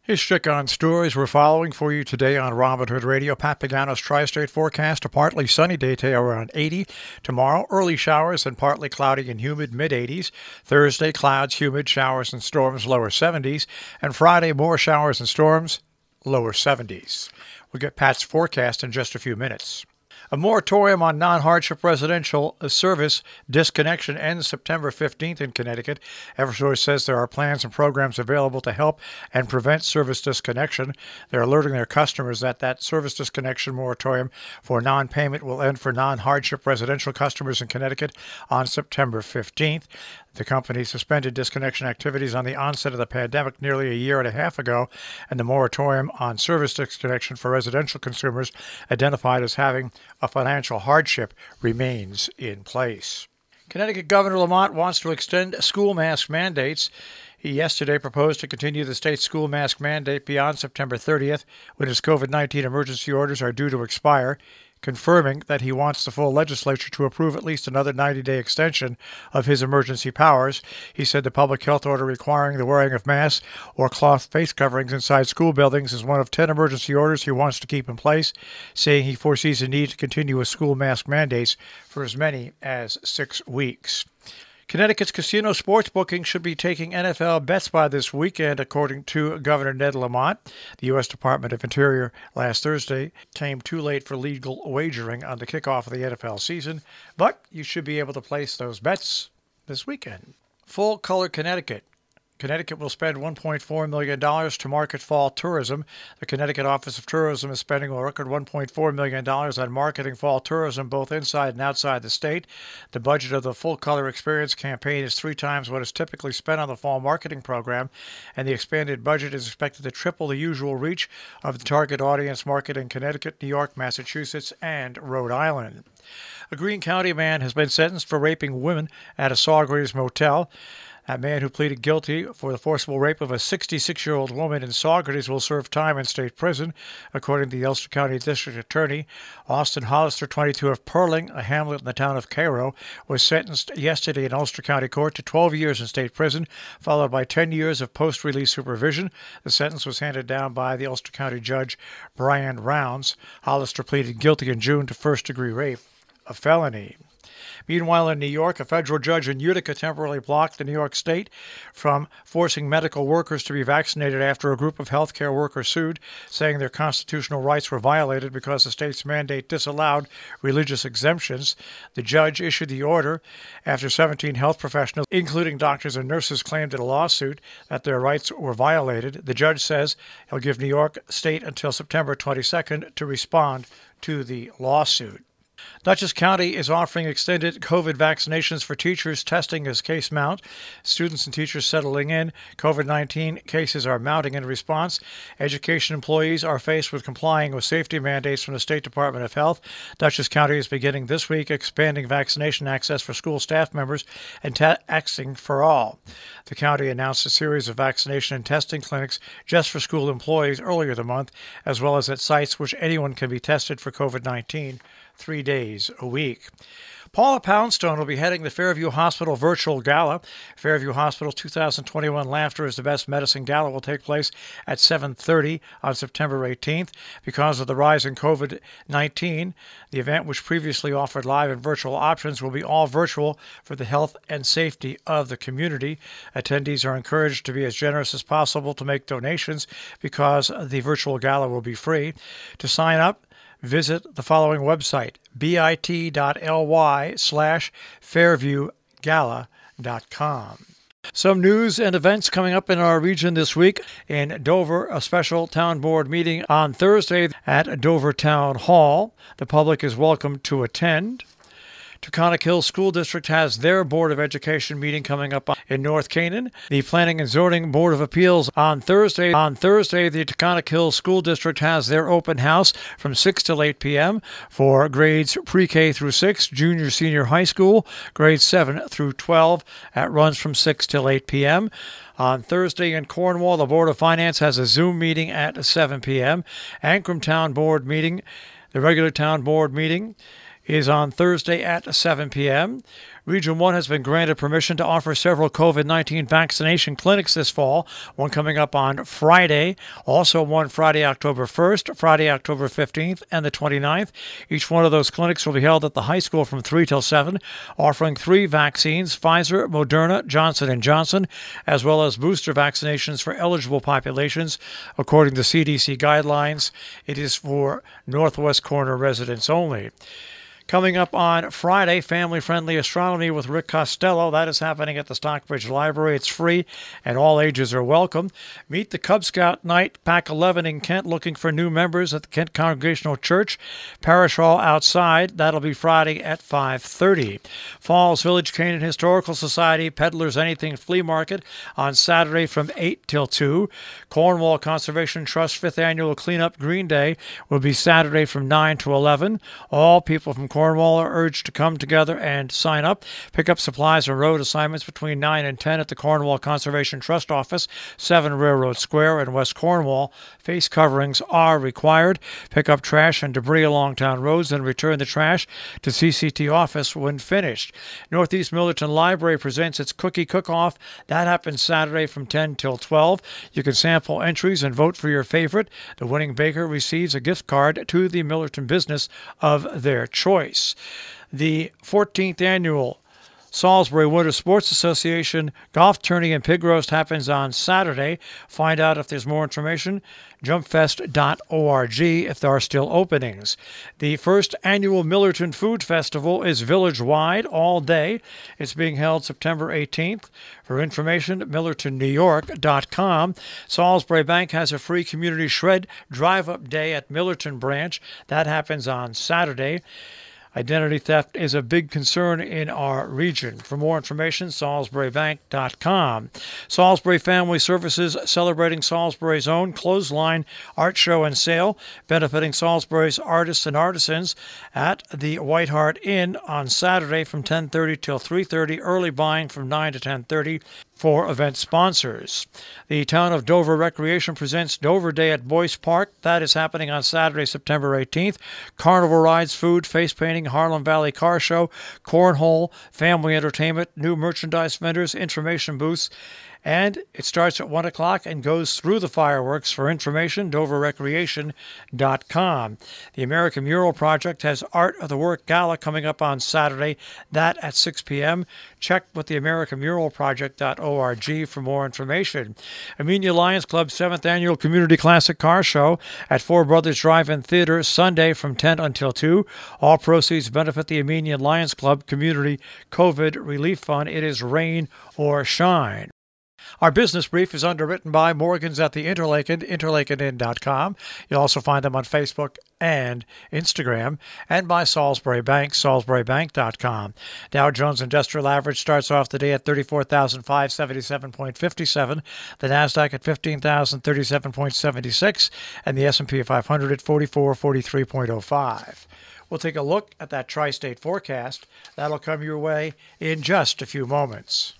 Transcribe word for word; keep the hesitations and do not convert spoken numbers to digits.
Here's stick-on stories we're following for you today on Robin Hood Radio. Pat Pagano's tri-state forecast: a partly sunny day today around eighty. Tomorrow, early showers and partly cloudy and humid, mid-eighties. Thursday, clouds, humid, showers and storms, lower seventies. And Friday, more showers and storms, lower seventies. We'll get Pat's forecast in just a few minutes. A moratorium on non-hardship residential service disconnection ends September fifteenth in Connecticut. Eversource says there are plans and programs available to help and prevent service disconnection. They're alerting their customers that that service disconnection moratorium for non-payment will end for non-hardship residential customers in Connecticut on September fifteenth. The company suspended disconnection activities on the onset of the pandemic nearly a year and a half ago, and the moratorium on service disconnection for residential consumers identified as having a financial hardship remains in place. Connecticut Governor Lamont wants to extend school mask mandates. He yesterday proposed to continue the state's school mask mandate beyond September thirtieth, when his COVID nineteen emergency orders are due to expire, confirming that he wants the full legislature to approve at least another ninety-day extension of his emergency powers. He said the public health order requiring the wearing of masks or cloth face coverings inside school buildings is one of ten emergency orders he wants to keep in place, saying he foresees a need to continue with school mask mandates for as many as six weeks. Connecticut's casino sports booking should be taking N F L bets by this weekend, according to Governor Ned Lamont. The U S Department of Interior last Thursday came too late for legal wagering on the kickoff of the N F L season, but you should be able to place those bets this weekend. Full Color Connecticut. Connecticut will spend one point four million dollars to market fall tourism. The Connecticut Office of Tourism is spending a record one point four million dollars on marketing fall tourism both inside and outside the state. The budget of the Full Color Experience campaign is three times what is typically spent on the fall marketing program, and the expanded budget is expected to triple the usual reach of the target audience market in Connecticut, New York, Massachusetts, and Rhode Island. A Greene County man has been sentenced for raping women at a Sawgraves motel. That man who pleaded guilty for the forcible rape of a sixty-six-year-old woman in Sawgraves will serve time in state prison, according to the Ulster County District Attorney. Austin Hollister, twenty-two, of Perling, a hamlet in the town of Cairo, was sentenced yesterday in Ulster County Court to twelve years in state prison, followed by ten years of post-release supervision. The sentence was handed down by the Ulster County Judge Brian Rounds. Hollister pleaded guilty in June to first-degree rape, a felony. Meanwhile, in New York, a federal judge in Utica temporarily blocked the New York State from forcing medical workers to be vaccinated after a group of healthcare workers sued, saying their constitutional rights were violated because the state's mandate disallowed religious exemptions. The judge issued the order after seventeen health professionals, including doctors and nurses, claimed in a lawsuit that their rights were violated. The judge says he'll give New York State until September twenty-second to respond to the lawsuit. Dutchess County is offering extended COVID vaccinations for teachers, testing as case mount. Students and teachers settling in. COVID nineteen cases are mounting in response. Education employees are faced with complying with safety mandates from the State Department of Health. Dutchess County is beginning this week expanding vaccination access for school staff members and taxing for all. The county announced a series of vaccination and testing clinics just for school employees earlier the month, as well as at sites which anyone can be tested for COVID nineteen. Three days a week. Paula Poundstone will be heading the Fairview Hospital Virtual Gala. Fairview Hospital's two thousand twenty-one Laughter is the Best Medicine Gala will take place at seven thirty on September eighteenth. Because of the rise in COVID nineteen, the event, which previously offered live and virtual options, will be all virtual for the health and safety of the community. Attendees are encouraged to be as generous as possible to make donations because the virtual gala will be free. To sign up, visit the following website, bit.ly slash fairviewgala dot com. Some news and events coming up in our region this week. In Dover, a special town board meeting on Thursday at Dover Town Hall. The public is welcome to attend. Taconic Hill School District has their Board of Education meeting coming up in North Canaan. The Planning and Zoning Board of Appeals on Thursday. On Thursday, the Taconic Hill School District has their open house from six till eight p.m. for grades pre-K through six, junior, senior high school, grades seven through twelve. That runs from six till eight p.m. On Thursday in Cornwall, the Board of Finance has a Zoom meeting at seven p.m. Ancrum Town Board meeting, the regular Town Board meeting, is on Thursday at seven p.m. Region one has been granted permission to offer several COVID nineteen vaccination clinics this fall, one coming up on Friday, also one Friday, October first, Friday, October fifteenth, and the twenty-ninth. Each one of those clinics will be held at the high school from three till seven, offering three vaccines, Pfizer, Moderna, Johnson and Johnson, as well as booster vaccinations for eligible populations. According to C D C guidelines, it is for Northwest Corner residents only. Coming up on Friday, family-friendly astronomy with Rick Costello. That is happening at the Stockbridge Library. It's free, and all ages are welcome. Meet the Cub Scout Night, Pack eleven in Kent, looking for new members at the Kent Congregational Church, Parish Hall outside. That'll be Friday at five thirty. Falls Village Canaan Historical Society, Peddlers Anything Flea Market on Saturday from eight till two. Cornwall Conservation Trust fifth Annual Cleanup Green Day will be Saturday from nine to eleven. All people from Cornwall are urged to come together and sign up. Pick up supplies and road assignments between nine and ten at the Cornwall Conservation Trust Office, seven Railroad Square in West Cornwall. Face coverings are required. Pick up trash and debris along town roads and return the trash to C C T office when finished. Northeast Millerton Library presents its Cookie Cook-Off. That happens Saturday from ten till twelve. You can sample entries and vote for your favorite. The winning baker receives a gift card to the Millerton business of their choice. The fourteenth Annual Salisbury Winter Sports Association Golf Tourney and Pig Roast happens on Saturday. Find out if there's more information, jump fest dot org, if there are still openings. The first annual Millerton Food Festival is village-wide all day. It's being held September eighteenth. For information, millerton new york dot com. Salisbury Bank has a free community shred drive-up day at Millerton Branch. That happens on Saturday. Identity theft is a big concern in our region. For more information, salisbury bank dot com. Salisbury Family Services celebrating Salisbury's own clothesline art show and sale, benefiting Salisbury's artists and artisans at the White Hart Inn on Saturday from ten thirty till three thirty, early buying from nine to ten thirty. For event sponsors. The Town of Dover Recreation presents Dover Day at Boyce Park. That is happening on Saturday, September eighteenth. Carnival rides, food, face painting, Harlem Valley Car Show, cornhole, family entertainment, new merchandise vendors, information booths. And it starts at one o'clock and goes through the fireworks. For information, dover recreation dot com. The American Mural Project has Art of the Work Gala coming up on Saturday, that at six p.m. Check with the american mural project dot org for more information. Amenia Lions Club seventh Annual Community Classic Car Show at Four Brothers Drive-In Theater, Sunday from ten until two. All proceeds benefit the Amenia Lions Club Community COVID Relief Fund. It is rain or shine. Our business brief is underwritten by Morgans at the Interlaken, interlaken inn dot com. You'll also find them on Facebook and Instagram, and by Salisbury Bank, salisbury bank dot com. Dow Jones Industrial Average starts off the day at thirty-four thousand five hundred seventy-seven point five seven, the NASDAQ at fifteen thousand thirty-seven point seven six, and the S and P five hundred at forty-four forty-three point oh five. We'll take a look at that tri-state forecast. That'll come your way in just a few moments.